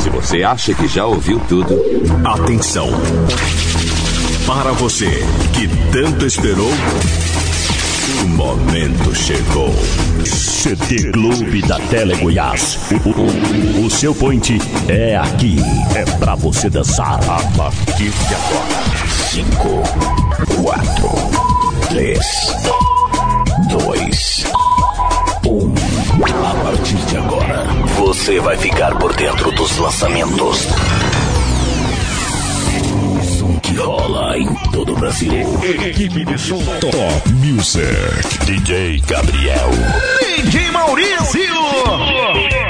Se você acha que já ouviu tudo, atenção! Para você que tanto esperou, o momento chegou. CD Clube da Tele Goiás. O seu point é aqui. É pra você dançar a partir de agora. 5, 4, 3, 2, 1. A partir de agora, você vai ficar por dentro dos lançamentos. Som que rola em todo o Brasil. Equipe de som Top Music. DJ Gabriel. DJ Maurício.